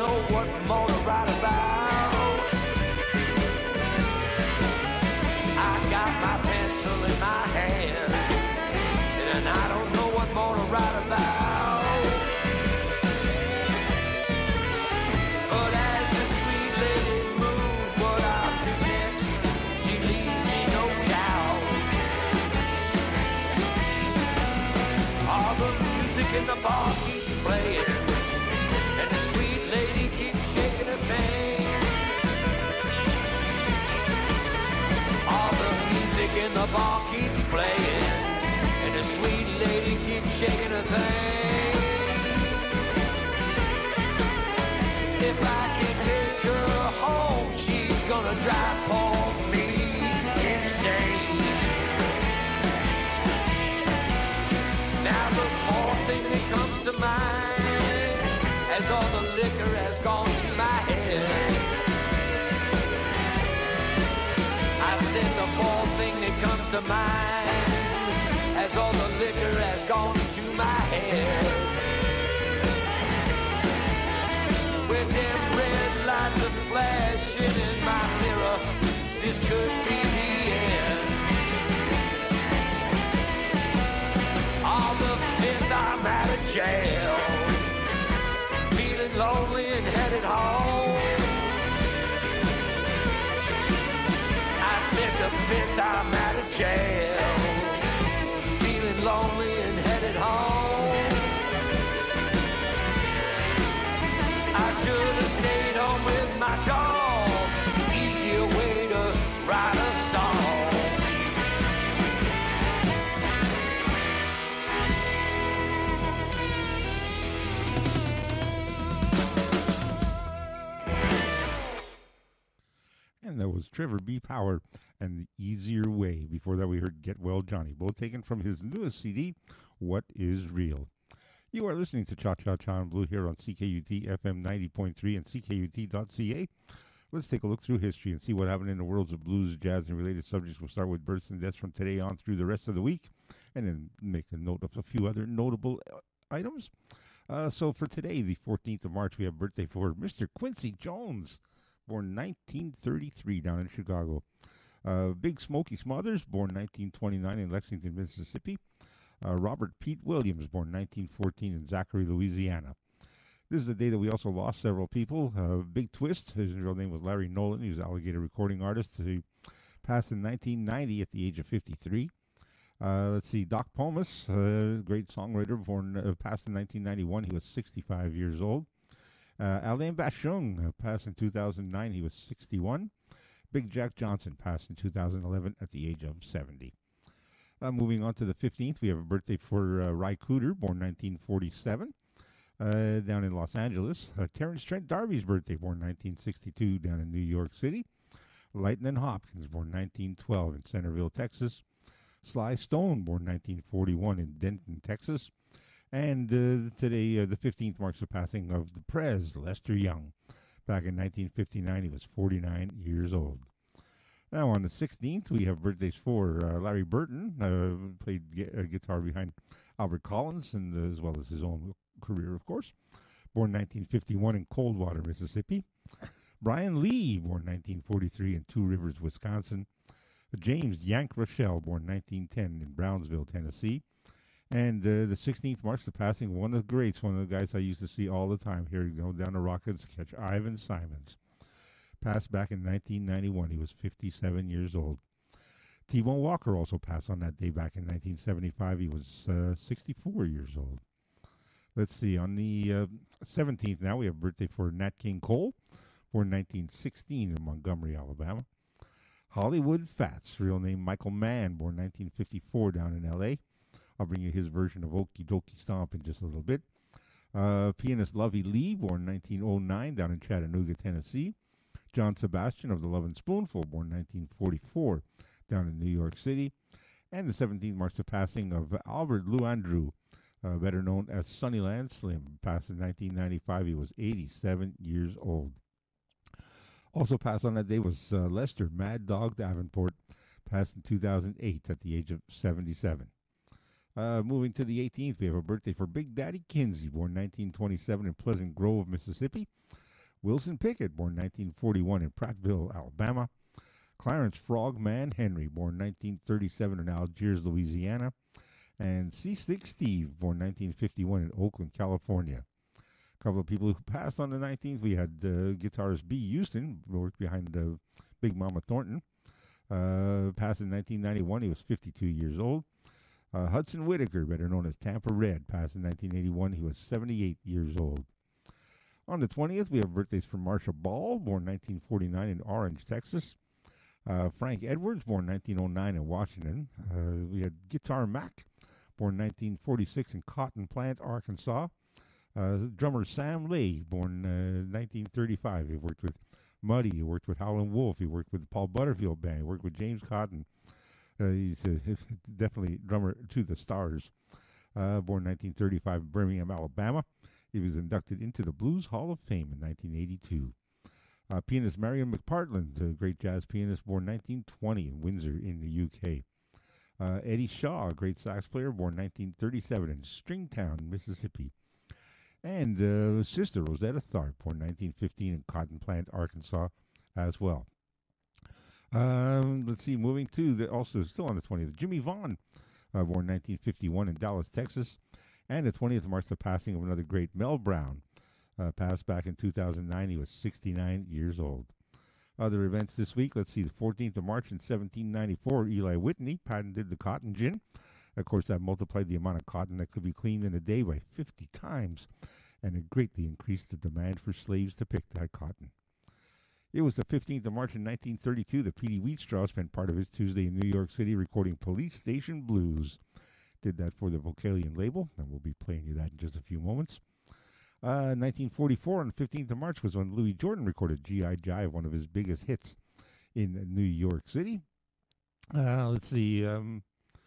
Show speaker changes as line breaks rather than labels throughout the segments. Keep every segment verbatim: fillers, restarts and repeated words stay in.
know what more to write about. I got my pencil in my hand, and I don't know what more to write about. But as the sweet lady moves, what I'll do next, she leaves me no doubt. All the music in the bar keeps playing, and the sweet lady keeps shaking her thing. All the music in the bar keeps playing, and the sweet lady keeps shaking her thing. If I can take her home, she's gonna drive poor me insane. Now the fourth thing that comes to mind, as all the liquor has gone to my head, I said the fourth thing that comes to mind, as all the liquor has gone to my head. With them red lights are flashing in my mirror, this could be the end. On the fifth I'm out of jail, feeling lonely and headed home. I said the fifth I'm out of jail, feeling lonely and headed home. I should have stayed home with my dog, easier way to write a song.
And that was Trevor B. Power and The Easier Way. Before that, we heard Get Well Johnny, both taken from his newest C D, What Is Real. You are listening to Cha Cha Cha and Blue here on C K U T F M ninety point three and C K U T dot C A. Let's take a look through history and see what happened in the worlds of blues, jazz, and related subjects. We'll start with births and deaths from today on through the rest of the week, and then make a note of a few other notable uh, items. Uh, so for today, the fourteenth of March, we have birthday for Mister Quincy Jones, born nineteen thirty-three down in Chicago. Uh, Big Smokey Smothers, born nineteen twenty-nine in Lexington, Mississippi. Uh, Robert Pete Williams, born nineteen fourteen in Zachary, Louisiana. This is the day that we also lost several people. Uh, Big Twist, his real name was Larry Nolan. He was an Alligator recording artist. He passed in nineteen ninety at the age of fifty-three. Uh, let's see, Doc Pomus, uh, great songwriter, born uh, passed in nineteen ninety-one. He was sixty-five years old. Uh, Alain Bashung uh, passed in two thousand nine. He was sixty-one. Big Jack Johnson passed in two thousand eleven at the age of seventy. Uh, moving on to the fifteenth, we have a birthday for uh, Ry Cooder, born nineteen forty-seven, uh, down in Los Angeles. Uh, Terrence Trent D'Arby's birthday, born nineteen sixty-two, down in New York City. Lightnin' Hopkins, born nineteen twelve in Centerville, Texas. Sly Stone, born nineteen forty-one in Denton, Texas. And uh, today, uh, the fifteenth, marks the passing of the Prez, Lester Young. Back in nineteen fifty-nine, he was forty-nine years old. Now, on the sixteenth, we have birthdays for uh, Larry Burton, uh, played gu- uh, guitar behind Albert Collins, and uh, as well as his own career, of course. Born nineteen fifty-one in Coldwater, Mississippi. Brian Lee, born nineteen forty-three in Two Rivers, Wisconsin. James Yank Rochelle, born nineteen ten in Brownsville, Tennessee. And uh, the sixteenth marks the passing of one of the greats, one of the guys I used to see all the time here, go down to Rockets, catch Ivan Simons. Passed back in nineteen ninety-one. He was fifty-seven years old. T-Bone Walker also passed on that day back in nineteen seventy-five. He was uh, sixty-four years old. Let's see, on the uh, seventeenth now, we have birthday for Nat King Cole, born nineteen sixteen in Montgomery, Alabama. Hollywood Fats, real name Michael Mann, born nineteen fifty-four down in L A. I'll bring you his version of Okie Dokie Stomp in just a little bit. Uh, pianist Lovey Lee, born nineteen oh nine down in Chattanooga, Tennessee. John Sebastian of the Lovin' Spoonful, born nineteen forty-four down in New York City. And the seventeenth marks the passing of Albert Lou Andrew, uh, better known as Sunnyland Slim, passed in nineteen ninety-five. He was eighty-seven years old. Also passed on that day was uh, Lester Mad Dog Davenport, passed in two thousand eight at the age of seventy-seven. Uh, moving to the eighteenth, we have a birthday for Big Daddy Kinsey, born nineteen twenty-seven in Pleasant Grove, Mississippi. Wilson Pickett, born nineteen forty-one in Prattville, Alabama. Clarence Frogman Henry, born nineteen thirty-seven in Algiers, Louisiana. And C-Stick Steve, born nineteen fifty-one in Oakland, California. A couple of people who passed on the nineteenth. We had uh, guitarist B. Houston, who worked behind uh, Big Mama Thornton. Uh, passed in nineteen ninety-one. He was fifty-two years old. Uh, Hudson Whitaker, better known as Tampa Red, passed in nineteen eighty-one. He was seventy-eight years old. On the twentieth, we have birthdays from Marsha Ball, born nineteen forty-nine in Orange, Texas. Uh, Frank Edwards, born nineteen oh nine in Washington. Uh, we had Guitar Mac, born nineteen forty-six in Cotton Plant, Arkansas. Uh, drummer Sam Lay, born uh, nineteen thirty-five. He worked with Muddy. He worked with Howlin' Wolf. He worked with the Paul Butterfield Band. He worked with James Cotton. Uh, he's uh, definitely drummer to the stars. Uh, born nineteen thirty-five in Birmingham, Alabama. He was inducted into the Blues Hall of Fame in nineteen eighty-two. Uh, pianist Marion McPartland, a great jazz pianist, born nineteen twenty in Windsor in the U K. Uh, Eddie Shaw, a great sax player, born nineteen thirty-seven in Stringtown, Mississippi. And uh, sister Rosetta Tharpe, born nineteen fifteen in Cotton Plant, Arkansas, as well. Um, let's see, moving to the also still on the twentieth, Jimmy Vaughn, uh, born nineteen fifty-one in Dallas, Texas, and the twentieth marks the passing of another great, Mel Brown, uh, passed back in two thousand nine. He was sixty-nine years old. Other events this week, let's see, the fourteenth of March in seventeen ninety-four, Eli Whitney patented the cotton gin. Of course, that multiplied the amount of cotton that could be cleaned in a day by fifty times, and it greatly increased the demand for slaves to pick that cotton. It was the fifteenth of March in nineteen thirty-two that Petey Wheatstraw spent part of his Tuesday in New York City recording Police Station Blues. Did that for the Vocalion label, and we'll be playing you that in just a few moments. Uh, nineteen forty-four, on the fifteenth of March, was when Louis Jordan recorded G I. Jive, one of his biggest hits in New York City. Uh, let's see, um,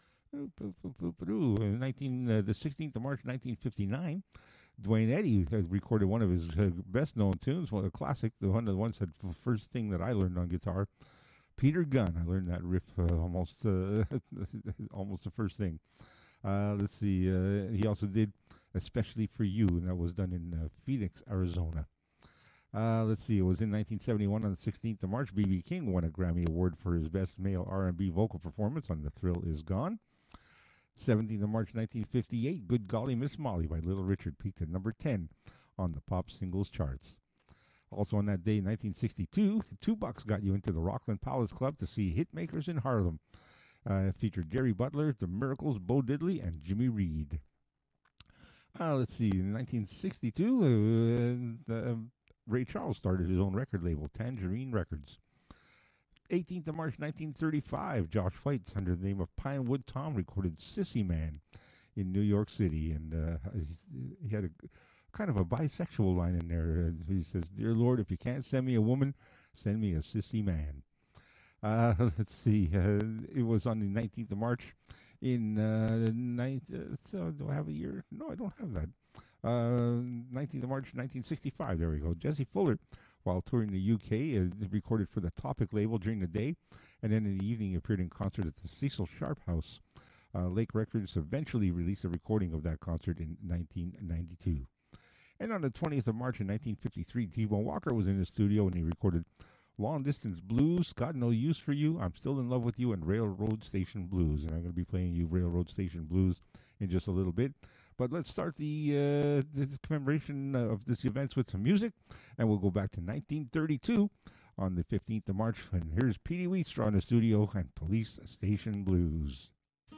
nineteen, uh, the sixteenth of March, nineteen fifty-nine, Dwayne Eddy has recorded one of his uh, best-known tunes, one of the classic, the one of the ones that the first thing that I learned on guitar, Peter Gunn. I learned that riff uh, almost uh, almost the first thing. Uh, let's see, uh, he also did Especially for You, and that was done in uh, Phoenix, Arizona. Uh, let's see, it was in nineteen seventy-one on the sixteenth of March, B B. King won a Grammy Award for his best male R and B vocal performance on The Thrill Is Gone. seventeenth of March, nineteen fifty-eight, Good Golly Miss Molly by Little Richard peaked at number ten on the pop singles charts. Also on that day, nineteen sixty-two, Two Bucks got you into the Rockland Palace Club to see Hitmakers in Harlem. Uh, it featured Jerry Butler, The Miracles, Bo Diddley, and Jimmy Reed. Uh, let's see, in nineteen sixty-two, uh, uh, Ray Charles started his own record label, Tangerine Records. eighteenth of March, nineteen thirty-five, Josh White, under the name of Pinewood Tom, recorded Sissy Man in New York City. And uh, he had a kind of a bisexual line in there. Uh, he says, "Dear Lord, if you can't send me a woman, send me a sissy man." Uh, let's see, uh, it was on the nineteenth of March in, uh, ninth, uh, so do I have a year? No, I don't have that. Uh, nineteenth of March, nineteen sixty-five, there we go. Jesse Fuller, while touring the U K, uh, recorded for the Topic label during the day, and then in the evening appeared in concert at the Cecil Sharp House. Uh, Lake Records eventually released a recording of that concert in nineteen ninety-two. And on the twentieth of March in nineteen fifty-three, T-Bone Walker was in the studio and he recorded Long Distance Blues, Got No Use for You, I'm Still in Love with You, and Railroad Station Blues. And I'm going to be playing you Railroad Station Blues in just a little bit. But let's start the uh, this commemoration of this event with some music, and we'll go back to nineteen thirty-two on the fifteenth of March. And here's Petey Wheatstraw in the studio and Police Station Blues.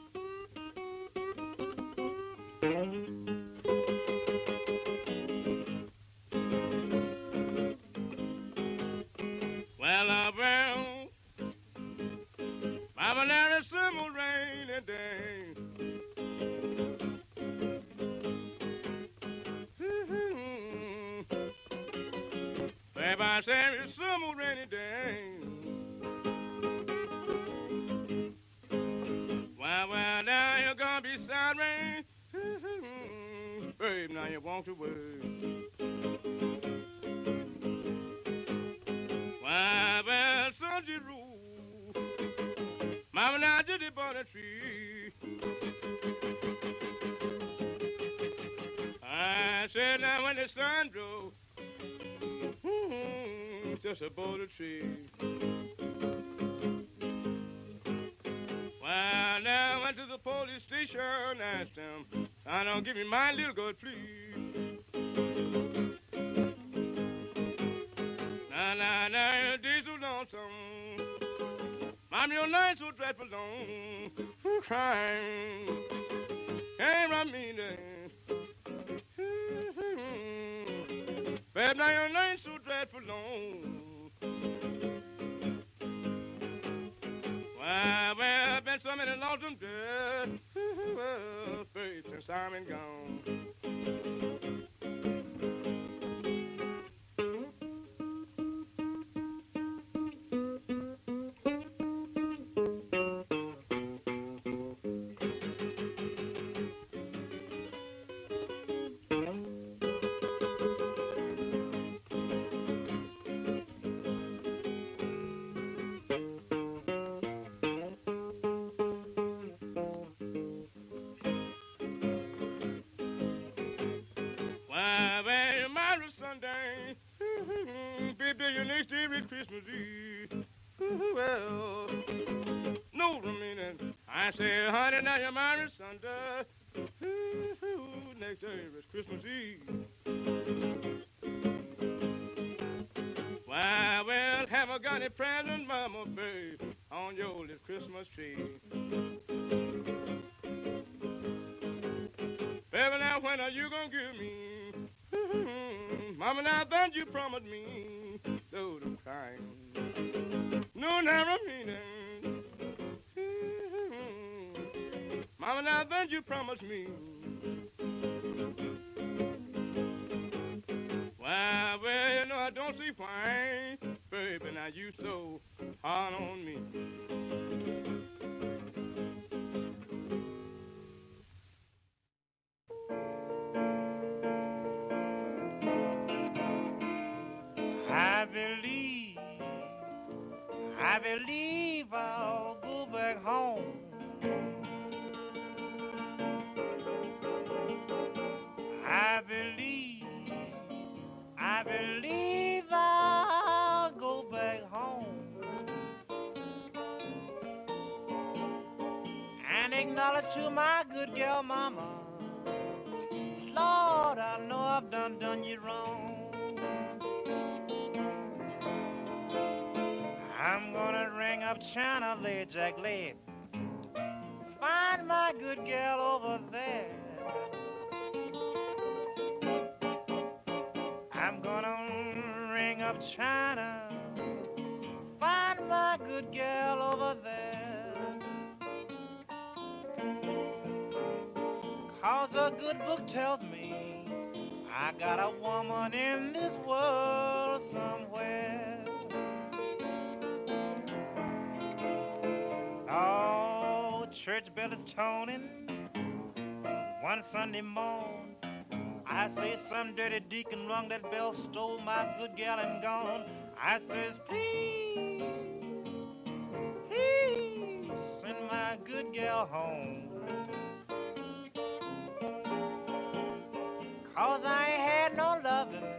Well, uh, well, I've been out a simple rainy day. If I say it's simple rainy day. Well, well, now you're gonna be sad rain. Babe, now you walked away. Well, well, Sunday rule. Mama, now did it on a tree. I said, now when the sun drove, just above the tree. Well, now I went to the police station and asked them, I don't give me my little girl, please. Now, now, now, days so lonesome. Mom, your night so dreadful long. Who crying? Ain't I mean that? Babe, now your night so dreadful long. Well, well, been so many lonesome days. Well, babe, since I'm been gone. Christmas Eve. Well, no, I mean it. I say, honey, now you're married Sunday. Next day is Christmas Eve. Why, well, have I got any present, mama, babe, on your little Christmas tree? Baby, now when are you gonna give me? Mama, now don't you promise me? Though I'm crying. No, never mean it. Mama, now don't you promise me? Why, well, you know I don't see why. Baby, now you so hard on me. I believe, I believe I'll go back home. I believe, I believe I'll go back home and acknowledge to my good girl mama, Lord, I know I've done done you wrong. I'm gonna ring up China, lay Jack lay. Find my good girl over there. I'm gonna ring up China, find my good girl over there. 'Cause a good book tells me I got a woman in this world somewhere. Oh, church bell is toning one Sunday morn. I say some dirty deacon rung that bell, stole my good gal and gone. I says, please, please send my good gal home. 'Cause I ain't had no loving,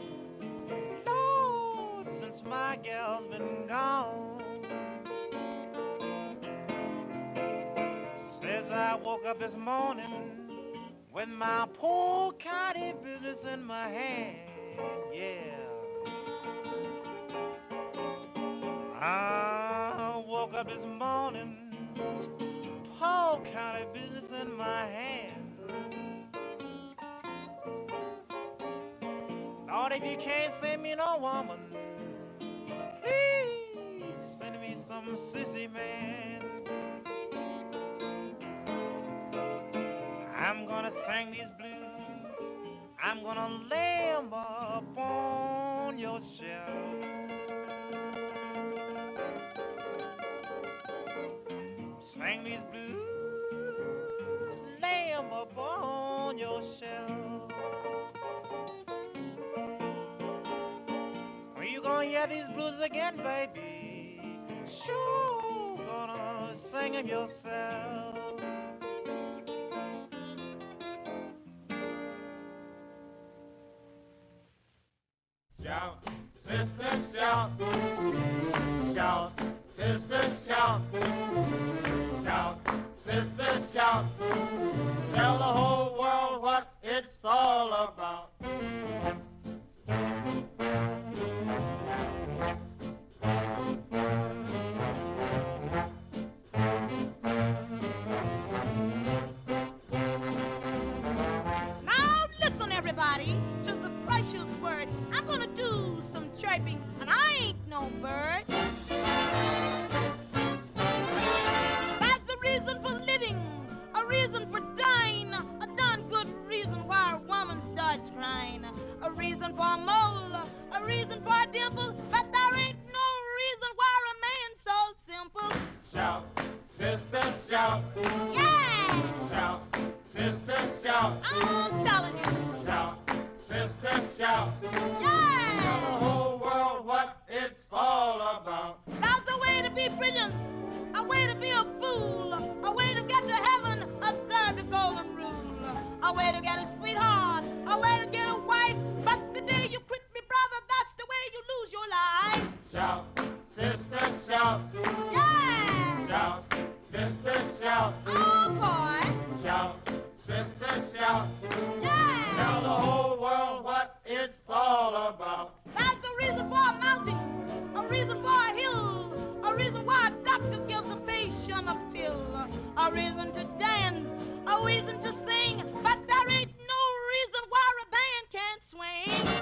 Lord, since my gal's been gone. Says I woke up this morning with my poor county business in my hand, yeah. I woke up this morning, poor county business in my hand. Lord, if you can't send me no woman, please send me some sissy man. I'm gonna sing these blues, I'm gonna lay 'em up on your shelf. Sing these blues, lay 'em up on your shelf. When you gonna hear these blues again, baby? Sure gonna sing 'em yourself.
Shout,
sister, shout. Shout, sister, shout. Shout, sister, shout. Tell the whole world what it's all about.
Now listen, everybody, to the precious word. I'm gonna do some chirping, and I ain't no bird. That's a reason for living, a reason for dying, a darn good reason why a woman starts crying, a reason for a mole, a reason for a dimple, but there ain't no reason why a man's so simple.
Shout, sister, shout.
Yeah!
Shout, sister, shout.
I'm telling you.
Shout, sister, shout. Tell
Yeah!
the whole world what it's all about.
That's a way to be brilliant, a way to be a fool, a way to get to heaven, observe the golden rule, a way to get a sweetheart, a way to get a wife, but the day you quit me, brother, that's the way you lose your life.
Shout, sister, shout.
Yeah!
Shout, sister, shout.
Oh, boy!
Shout, sister, shout. Tell
Yeah!
the whole world what it's all about.
That's a reason for a mountain, a reason for a hill, a reason why a doctor gives a patient a pill, a reason to dance, a reason to sing, but there ain't no reason why a band can't swing.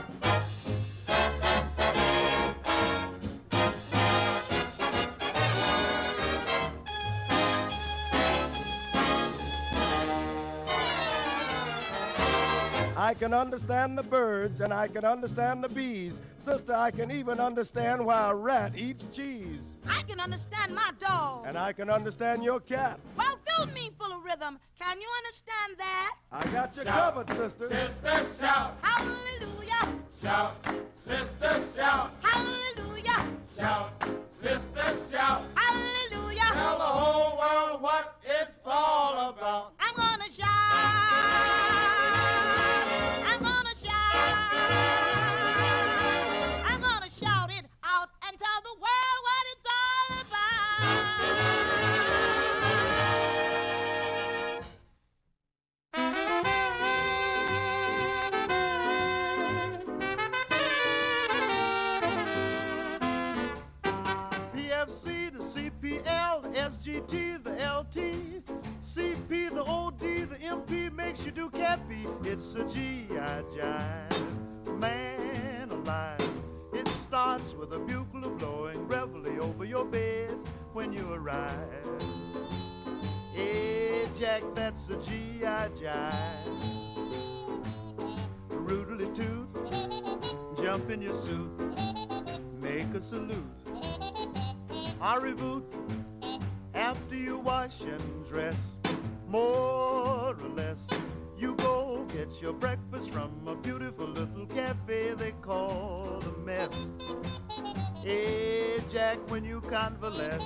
I can understand the birds and I can understand the bees. Sister, I can even understand why a rat eats cheese.
I can understand my dog.
And I can understand your cat.
Well, fill me full of rhythm. Can you understand that?
I got you
Shout.
covered, sister.
Sister, shout.
Hallelujah!
Shout, sister, shout.
Hallelujah!
Shout, sister, shout.
Hallelujah!
Tell the whole world what it's all about.
I'm gonna shout. I'm gonna shout. I'm gonna shout it out and tell the world what it's all about.
P F C, the C P L, the S G T, the L T, C P, the O D, the M P makes you do cappy. It's a G I jive, man alive. It starts with a bugle blowing reveille over your bed when you arrive. Hey, Jack, that's a G I jive. Roodly toot, jump in your suit, make a salute. I reboot after you wash and dress, more or less. You go get your breakfast from a beautiful little cafe they call the Mess. Hey, Jack, when you convalesce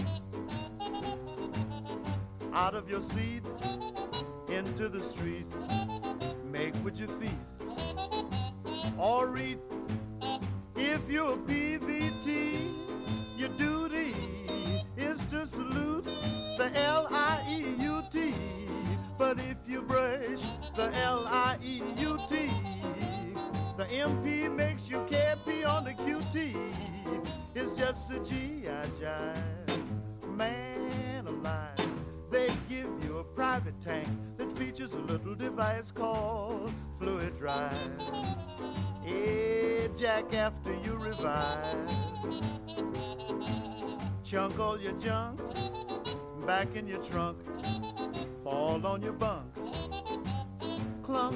out of your seat into the street, make with your feet or read. If you're a P V T, your duty is to salute the L I E U T. But if you brush the L I E U T, the M P makes you can't be on the Q T. It's just a G I jive, man alive. They give you a private tank that features a little device called Fluid Drive. Hey, Jack, after you revive, chunk all your junk back in your trunk, fall on your bunk, clunk.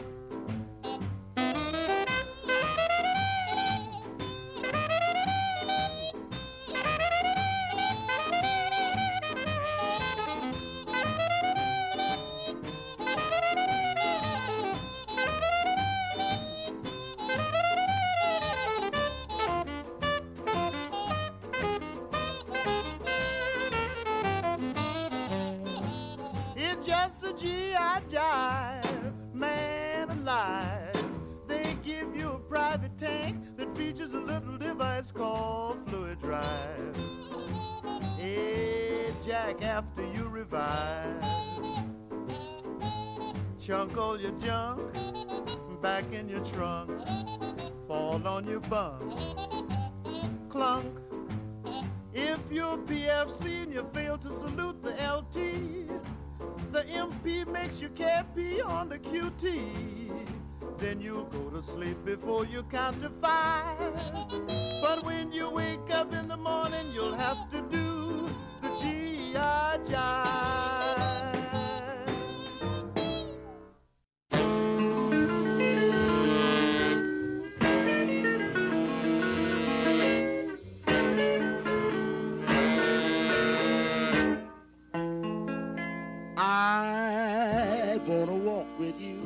It's just a G I jive, man it's called fluid drive. Hey, Jack, after you revive, chunk all your junk back in your trunk, fall on your bunk, clunk. If you're P F C and you fail to salute the L T, the M P makes you can't be on the Q T. Then you'll go to sleep before you count to five. But when you wake up in the morning, you'll have to do the G I jive.
I wanna walk with you.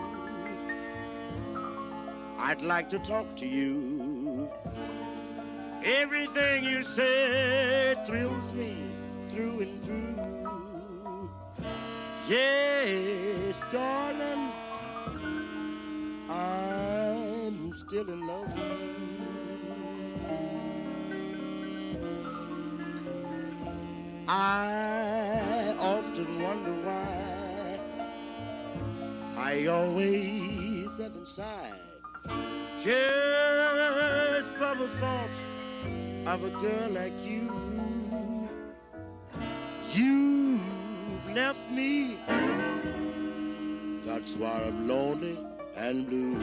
I'd like to talk to you. Everything you said thrills me through and through. Yes, darling, I'm still in love with you. I often wonder why I always have inside just from the thought of a girl like you. You've left me, that's why I'm lonely and blue.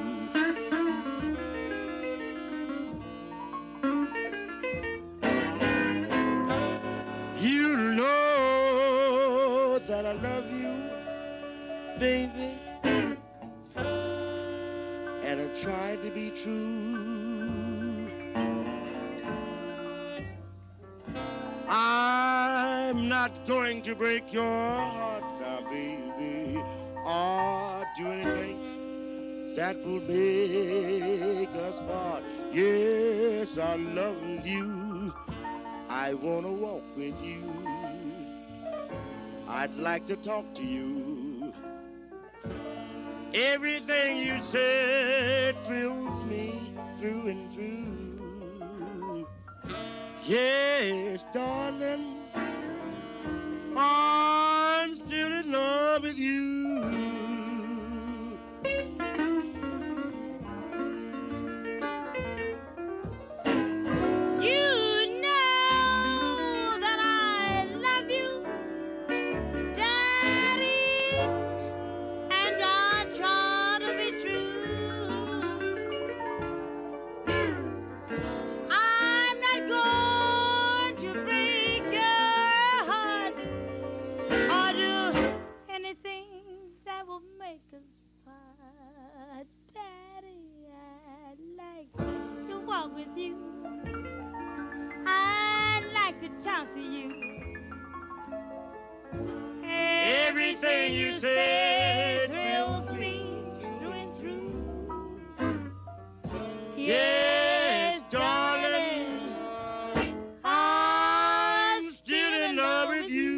You know that I love you, baby, and I try to be true. I'm not going to break your heart now, baby, or do anything that will make us part. Yes, I love you. I want to walk with you. I'd like to talk to you. Everything you said thrills me through and through. Yes, darling, I'm still in love with you.
Talk to you.
Everything you say thrills me
through and through.
Yes, darling, I'm still in love with you.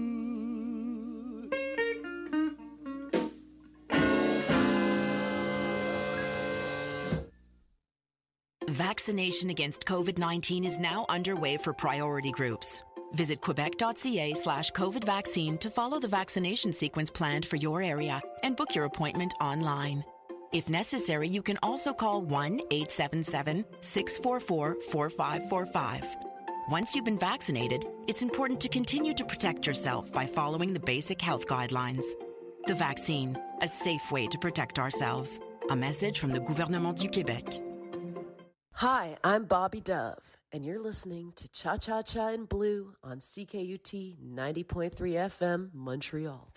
Vaccination against COVID nineteen is now underway for priority groups. Visit quebec.ca slash COVID vaccine to follow the vaccination sequence planned for your area and book your appointment online. If necessary, you can also call one eight seven seven, six four four, four five four five. Once you've been vaccinated, it's important to continue to protect yourself by following the basic health guidelines. The vaccine, a safe way to protect ourselves. A message from the Gouvernement du Québec.
Hi, I'm Bobby Dove, and you're listening to Cha Cha Cha in Blue on C K U T ninety point three F M, Montreal.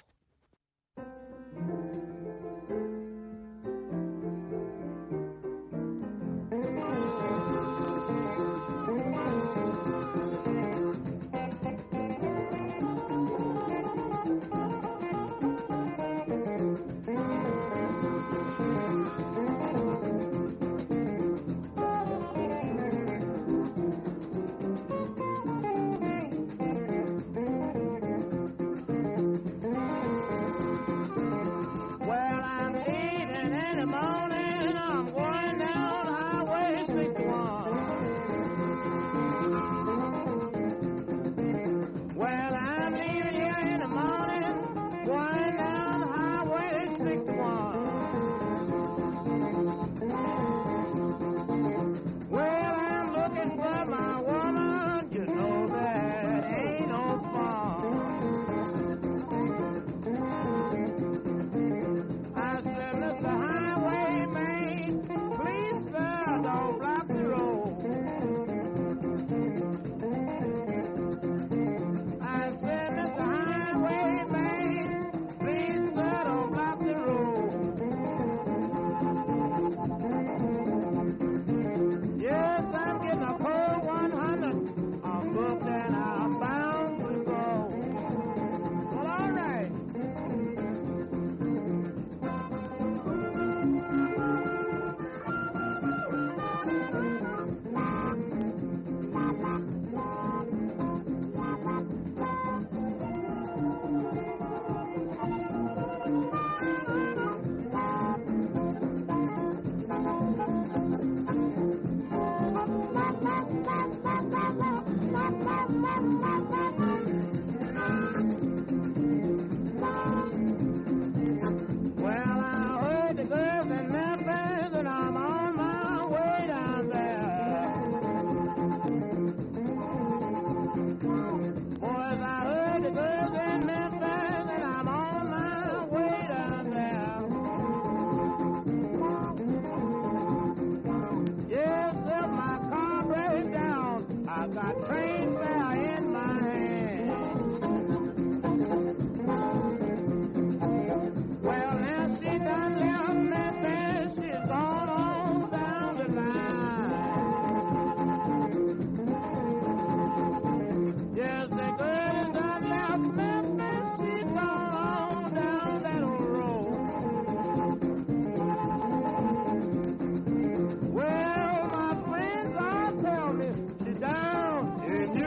got train fare in my hand. Well, now she done left Memphis, she's gone on down the line. Yes, the girl done left Memphis, she's gone on down that road. Well, my friends all tell me she's down in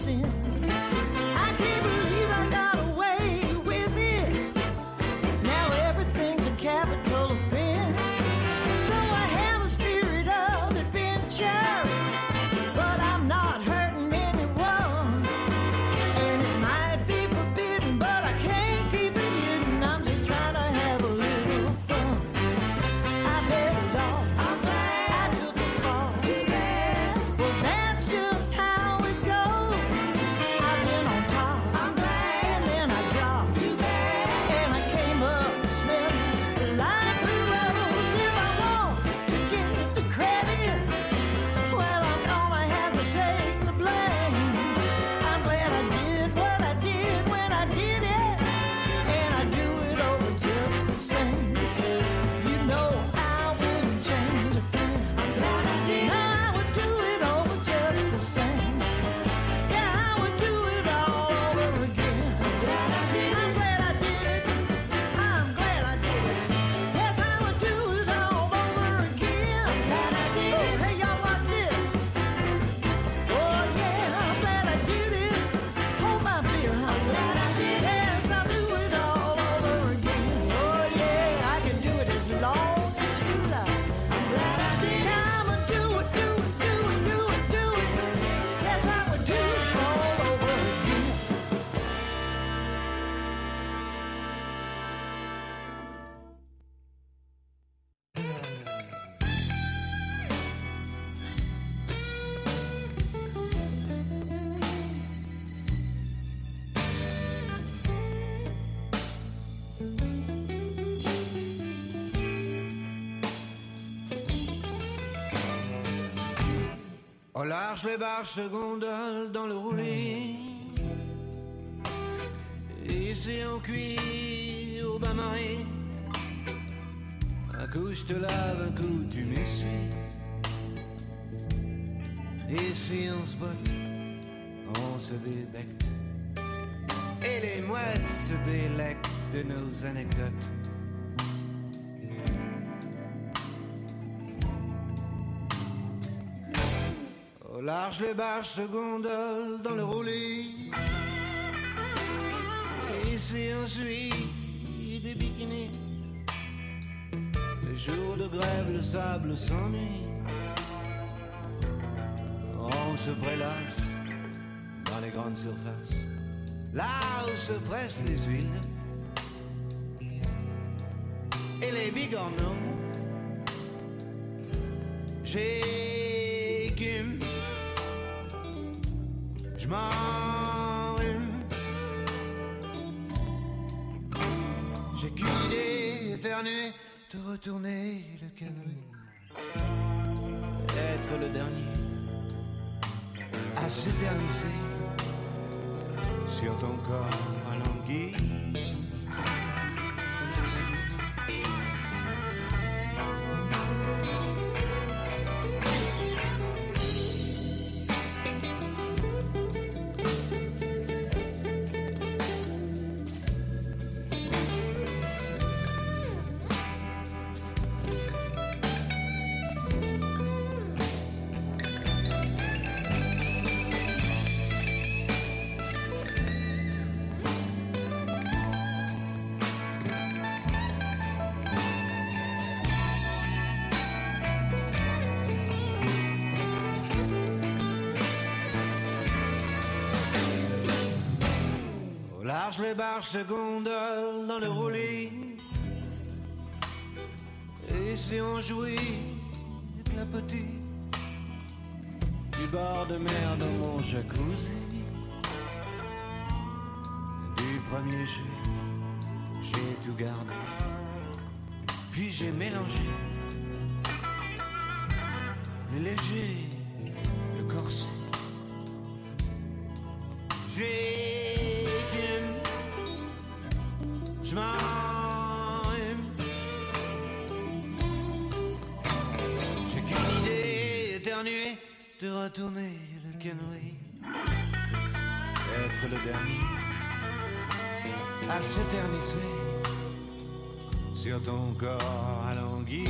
sins. I can't believe I got away with it. Now everything's a capital offense. So I have a spirit of adventure, but I'm not hurting anyone. And it might be forbidden, but I can't keep it hidden. I'm just trying to have a little fun. I bet it all. I'm glad I took the fall. Too bad. Well, that's just how it goes. I've been on top. I'm glad. And then I dropped. Too bad. And I came up smelling like a rose. If I want to get the credit, well, I'm gonna have to take the blame. I'm glad I did what I did when I did it, and I do it over just the same. You know I wouldn't change a thing. I'm glad I did. I would do it over just the same. Yeah, I would do it all over again. I'm glad I did. I'm glad I did it. I'm glad I did it. Yes, I would do it all over again. I'm glad I did. Oh, hey, y'all, watch this. Oh, yeah, I'm glad I did it. Hold my beer, I'm glad I did. Yes, I'll do it all over again. Oh, yeah, I can do it as long as you like. I'm glad I did. I'ma do it, do it, do it, do it, do it. Yes, I would do it all over again.
Au large, les barges se gondolent dans le roulis. Ici on cuit au bain-marie. Un coup je te lave, un coup tu m'essuies. Ici on se botte, on se débecte. Et les mouettes se délectent de nos anecdotes. Au large, les barges se gondolent dans le roulis. Ici, on suit des bikinis. Les jours de grève, le sable s'ennuie. On se prélasse dans les grandes surfaces, là où se pressent les huiles et les bigorneaux. J'écume, je m'enrhume. J'ai qu'une idée éternuée, de retourner le canoë. Être le dernier à s'éterniser sur ton corps alangui. Les barges se gondolent dans le roulis. Et si on jouit avec la petite du bord de mer dans mon jacuzzi, du premier jet, j'ai tout gardé. Puis j'ai mélangé le léger, le corset. J'ai je m'enrhume. J'ai qu'une idée éternuée, de retourner le canoë. Être le dernier à s'éterniser sur ton corps alangui.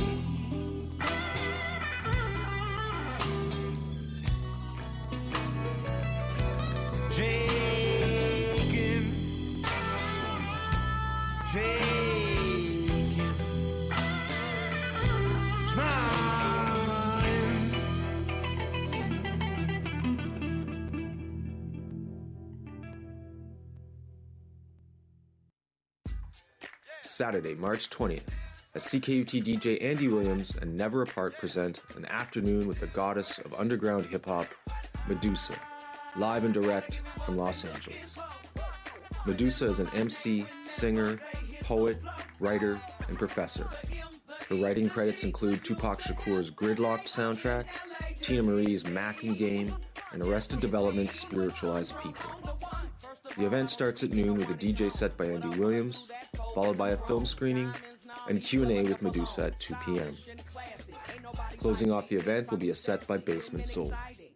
Saturday, March twentieth, as C K U T D J Andy Williams and Never Apart present an afternoon with the goddess of underground hip-hop, Medusa, live and direct from Los Angeles. Medusa is an M C, singer, poet, writer, and professor. Her writing credits include Tupac Shakur's Gridlocked soundtrack, Tina Marie's Macking Game, and Arrested Development's Spiritualized People. The event starts at noon with a D J set by Andy Williams, followed by a film screening and Q and A with Medusa at two p.m. Closing off the event will be a set by Basement Soul.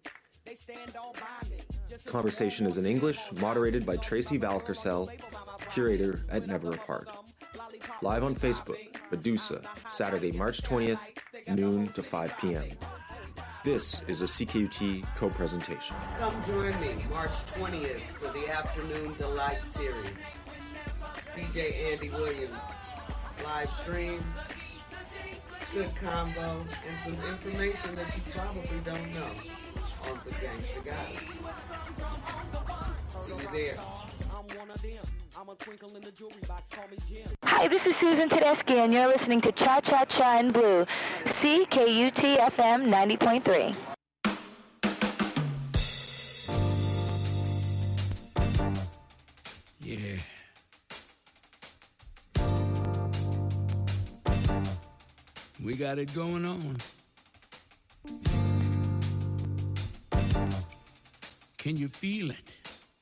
Conversation is in English, moderated by Tracy Valkersel, curator at Never Apart. Live on Facebook, Medusa, Saturday, March twentieth, noon to five p.m. This is a C K U T co-presentation.
Come join me March twentieth for the Afternoon Delight series. D J Andy Williams, live stream, good combo, and some information that you probably don't know on the Gangsta Guys. See you there.
Hi, this is Susan Tedeschi, and you're listening to Cha Cha Cha in Blue, C K U T F M ninety point three.
Yeah. We got it going on. Can you feel it?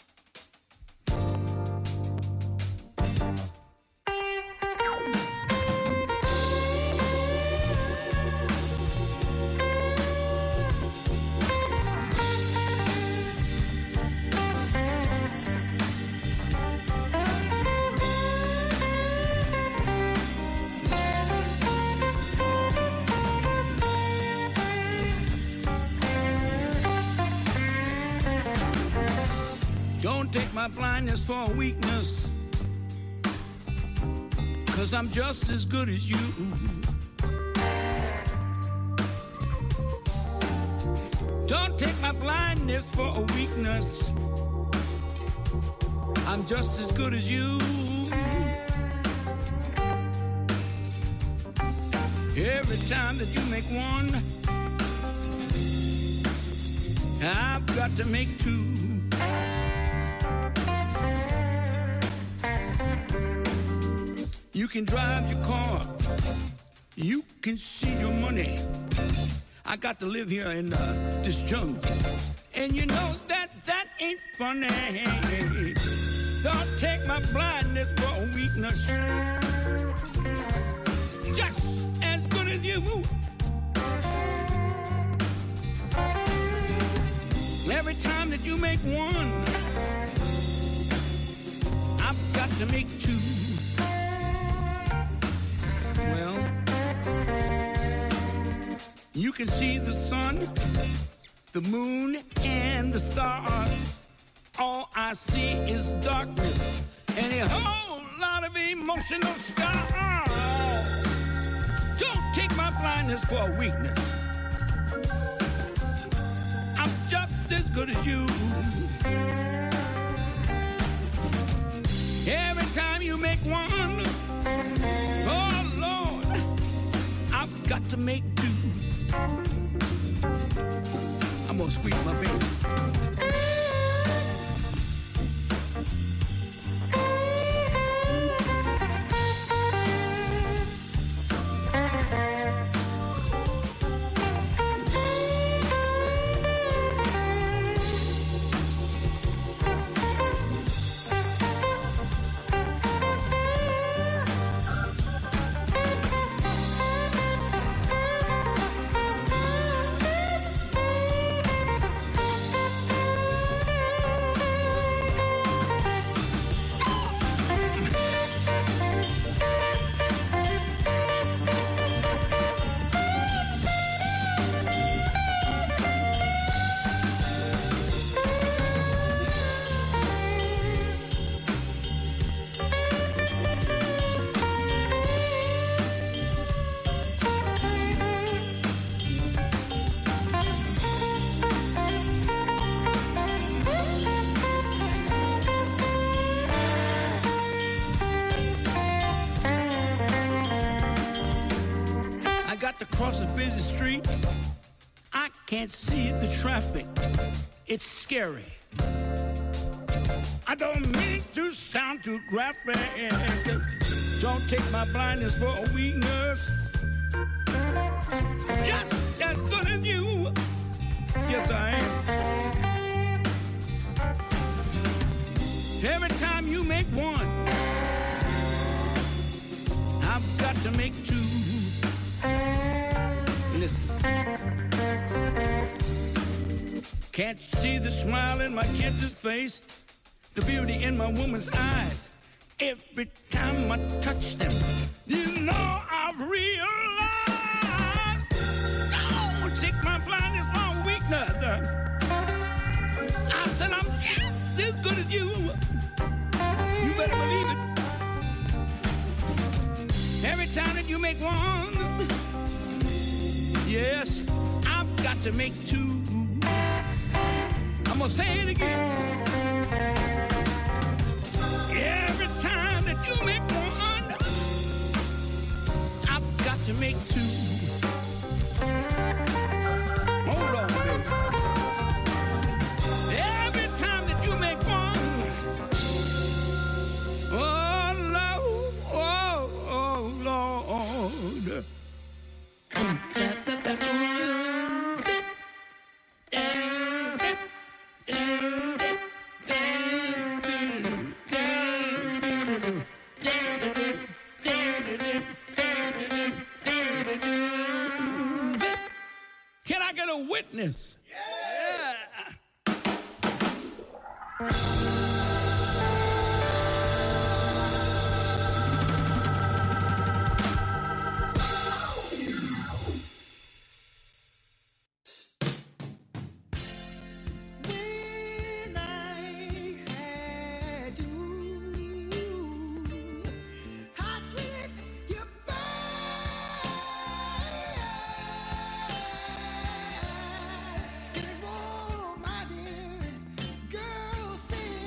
Don't take my blindness for a weakness, 'cause I'm just as good as you. Don't take my blindness for a weakness, I'm just as good as you. Every time that you make one, I've got to make two. You can drive your car, you can see your money. I got to live here in uh, this jungle, and you know that that ain't funny. Don't take my blindness for a weakness, just as good as you. Every time that you make one, I've got to make two. Well, you can see the sun, the moon, and the stars. All I see is darkness and a whole lot of emotional scars. Don't take my blindness for a weakness, I'm just as good as you. Every time you make one, oh Lord, I've got to make two. I'm gonna squeeze my baby. got to cross a busy street. I can't see the traffic. It's scary. I don't mean to sound too graphic. Don't take my blindness for a weakness. Just as good as you. Yes, I am. Every time you make one, I've got to make two. Listen. Can't see the smile in my kids' face, the beauty in my woman's eyes. Every time I touch them, you know I've realized. Don't take my blindness for weakness. I said I'm just as good as you. You better believe it. Every time that you make one, yes, I've got to make two. I'm gonna say it again. Every time that you make one, I've got to make two. Hold on, baby. Every time that you make one, oh Lord, oh, oh Lord. Can I get a witness? Yeah.
When I had you, I treated you bad. It won't, my dear girl, say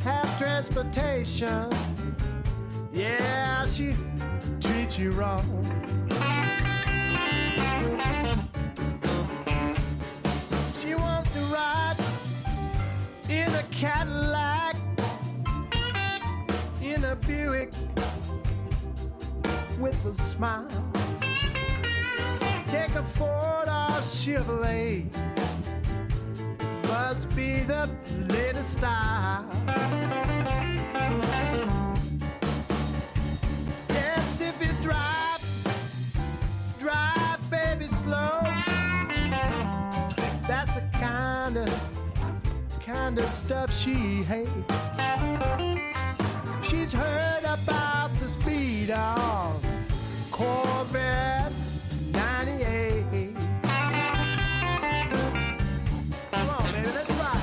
have transportation, yeah, she treats you wrong. She wants to ride in a Cadillac, in a Buick with a smile. Take a Ford or Chevrolet, must be the latest style. Yes, if you drive, drive, baby, slow. That's the kind of, kind of stuff she hates. She's heard about the speed of Corvette ninety-eight. Come on, baby, let's ride.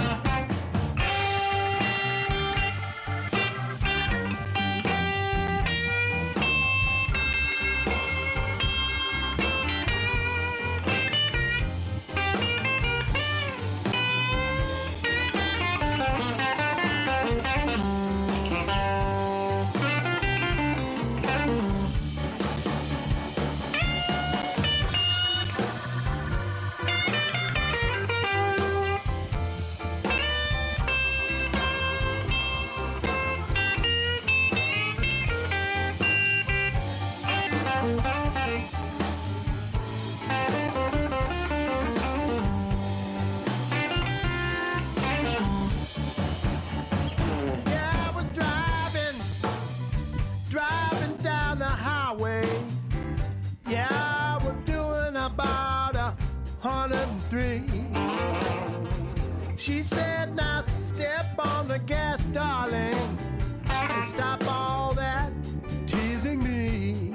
She said, now step on the gas, darling, and stop all that teasing me.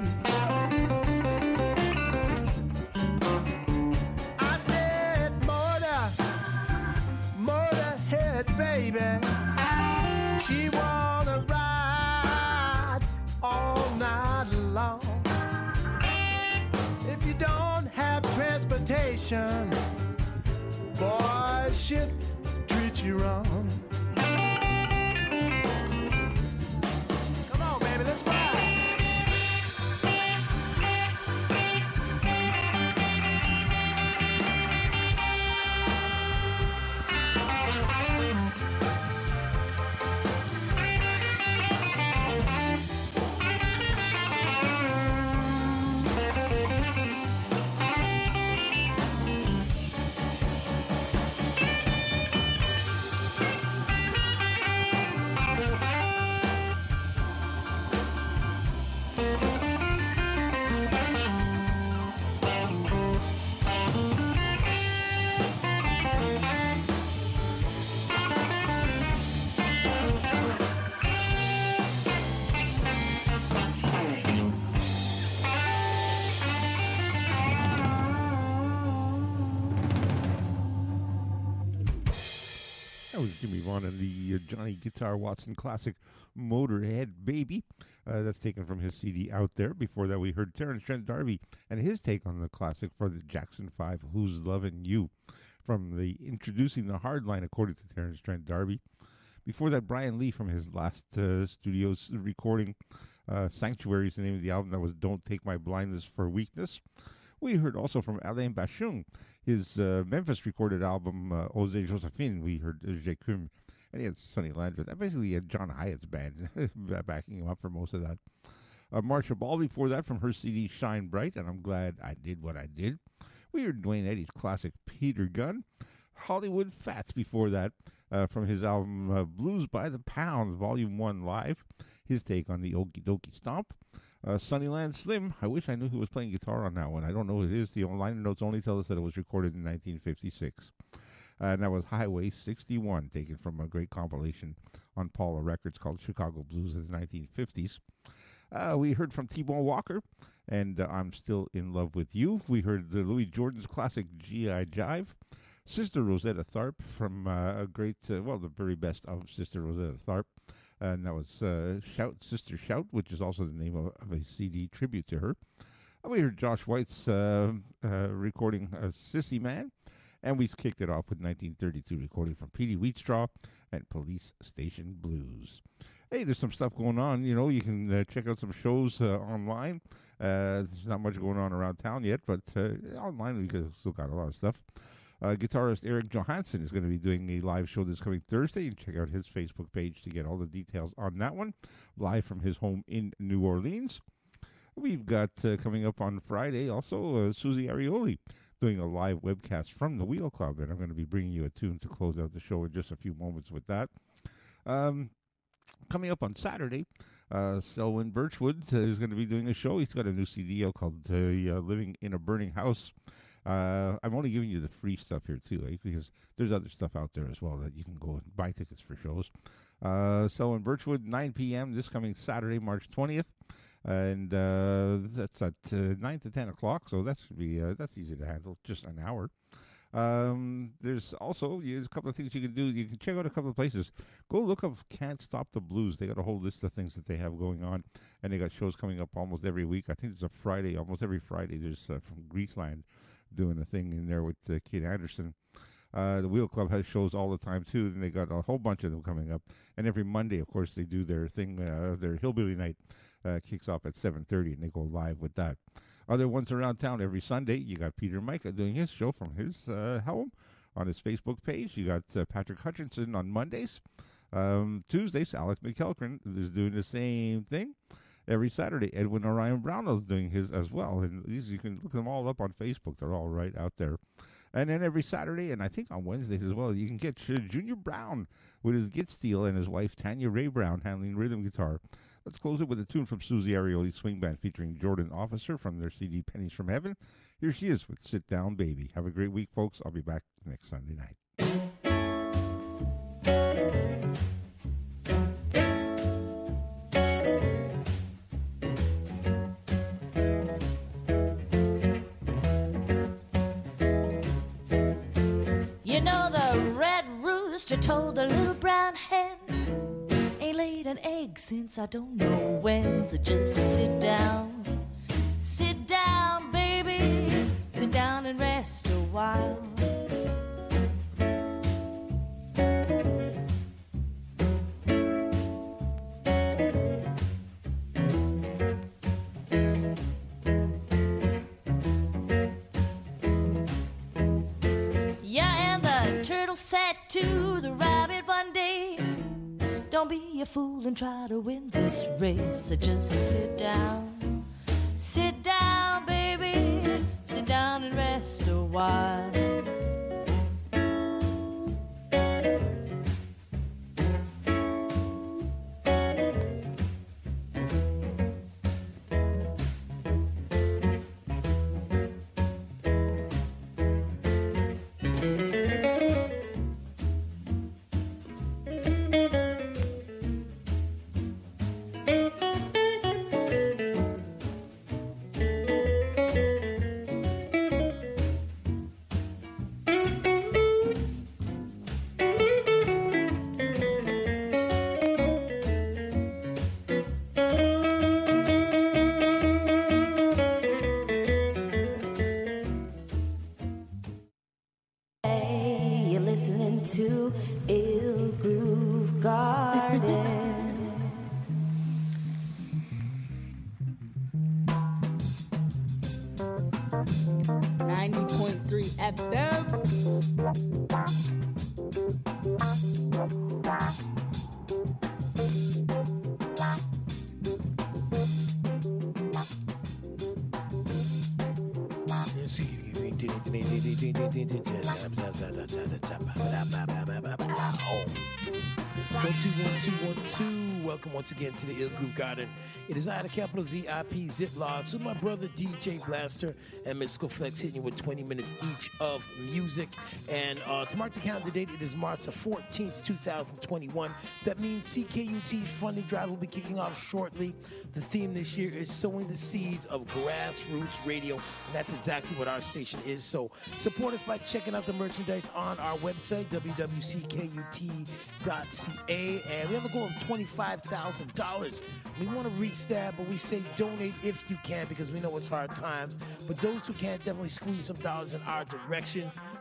I said, motor, motorhead, baby. She wanna ride all night long. If you don't have transportation, boy, shit treat you wrong. Come on, baby, let's ride.
That was Jimmy Vaughn and the uh, Johnny Guitar Watson classic Motorhead Baby. Uh, that's taken from his C D Out There. Before that, we heard Terence Trent D'Arby and his take on the classic for the Jackson five, Who's Lovin' You, from the Introducing the Hardline, according to Terence Trent D'Arby. Before that, Brian Lee from his last uh, studios recording, uh, Sanctuary is the name of the album. That was Don't Take My Blindness for Weakness. We heard also from Alain Bachung, his uh, Memphis recorded album, uh, Osée Josephine. We heard uh, J'Écume, and he had Sonny Landreth. That basically had John Hyatt's band backing him up for most of that. Uh, Marsha Ball before that from her C D Shine Bright, and I'm glad I did what I did. We heard Dwayne Eddy's classic Peter Gunn. Hollywood Fats before that uh, from his album uh, Blues by the Pound, Volume one Live. His take on the Okie Dokie Stomp. Uh, Sunnyland Slim, I wish I knew who was playing guitar on that one. I don't know who it is. The liner notes only tell us that it was recorded in nineteen fifty-six. Uh, and that was Highway sixty-one, taken from a great compilation on Paula Records called Chicago Blues in the nineteen fifties. Uh, we heard from T-Bone Walker and uh, I'm Still in Love with You. We heard the Louis Jordan's classic G I Jive. Sister Rosetta Tharpe from uh, a great, uh, well, the very best of Sister Rosetta Tharpe. And that was uh, Shout, Sister Shout, which is also the name of, of a C D tribute to her. And we heard Josh White's uh, uh, recording uh, Sissy Man. And we kicked it off with nineteen thirty-two recording from Petey Wheatstraw and Police Station Blues. Hey, there's some stuff going on. You know, you can uh, check out some shows uh, online. Uh, there's not much going on around town yet, but uh, online we still got a lot of stuff. Uh, guitarist Eric Johansson is going to be doing a live show this coming Thursday. You can check out his Facebook page to get all the details on that one, live from his home in New Orleans. We've got uh, coming up on Friday also uh, Susie Arioli doing a live webcast from the Wheel Club, and I'm going to be bringing you a tune to close out the show in just a few moments with that. Um, coming up on Saturday, uh, Selwyn Birchwood uh, is going to be doing a show. He's got a new C D out called uh, uh, Living in a Burning House. Uh, I'm only giving you the free stuff here, too, eh? Because there's other stuff out there as well that you can go and buy tickets for shows. Uh, Selwyn Birchwood, nine p.m. this coming Saturday, March twentieth. And uh, that's at uh, nine to ten o'clock, so that should be, uh, that's easy to handle, just an hour. Um, there's also there's a couple of things you can do. You can check out a couple of places. Go look up Can't Stop the Blues. They got a whole list of things that they have going on, and they got shows coming up almost every week. I think there's a Friday, almost every Friday, there's uh, from Greaseland doing a thing in there with uh, Kate Anderson. Uh, the Wheel Club has shows all the time, too, and they got a whole bunch of them coming up. And every Monday, of course, they do their thing, uh, their Hillbilly Night uh, kicks off at seven thirty, and they go live with that. Other ones around town every Sunday, you got Peter Micah doing his show from his uh, home on his Facebook page. You got uh, Patrick Hutchinson on Mondays. Um, Tuesdays, Alex McElkrin is doing the same thing. Every Saturday, Edwin Orion Brownell is doing his as well. And these you can look them all up on Facebook. They're all right out there. And then every Saturday, and I think on Wednesdays as well, you can get uh, Junior Brown with his Git Steel and his wife, Tanya Ray Brown, handling rhythm guitar. Let's close it with a tune from Susie Arioli Swing Band featuring Jordan Officer from their C D Pennies from Heaven. Here she is with Sit Down Baby. Have a great week, folks. I'll be back next Sunday night.
You know the red rooster told the little brown hen, ain't laid an egg since I don't know when. So just sit down, sit down, baby, sit down and rest a while. Said to the rabbit one day, don't be a fool and try to win this race. So just sit down, sit down, baby, sit down and rest a while.
Once again to the Ill Groove Garden. It is I, the capital Z I P Ziplocs, with my brother D J Blaster and Mystical Flex hitting you with twenty minutes each of music. And uh, to mark the calendar date, it is March the fourteenth, twenty twenty-one. That means C K U T's funding drive will be kicking off shortly. The theme this year is sowing the seeds of grassroots radio, and that's exactly what our station is. So support us by checking out the merchandise on our website, w w w dot c k u t dot c a, and we have a goal of twenty-five thousand dollars. We want to reach that, but we say donate if you can, because we know it's hard times. But those who can't, definitely squeeze some dollars in our direction.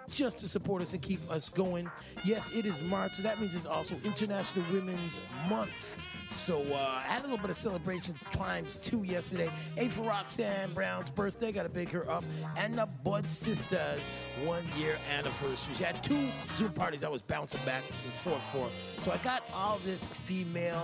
just to support us and keep us going. Yes, it is March, so that means it's also International Women's Month. So uh, I had a little bit of celebration times two yesterday. A for Roxanne Brown's birthday, got to big her up. And the Bud Sisters one year anniversary. She had two Zoom parties I was bouncing back and forth for. So I got all this female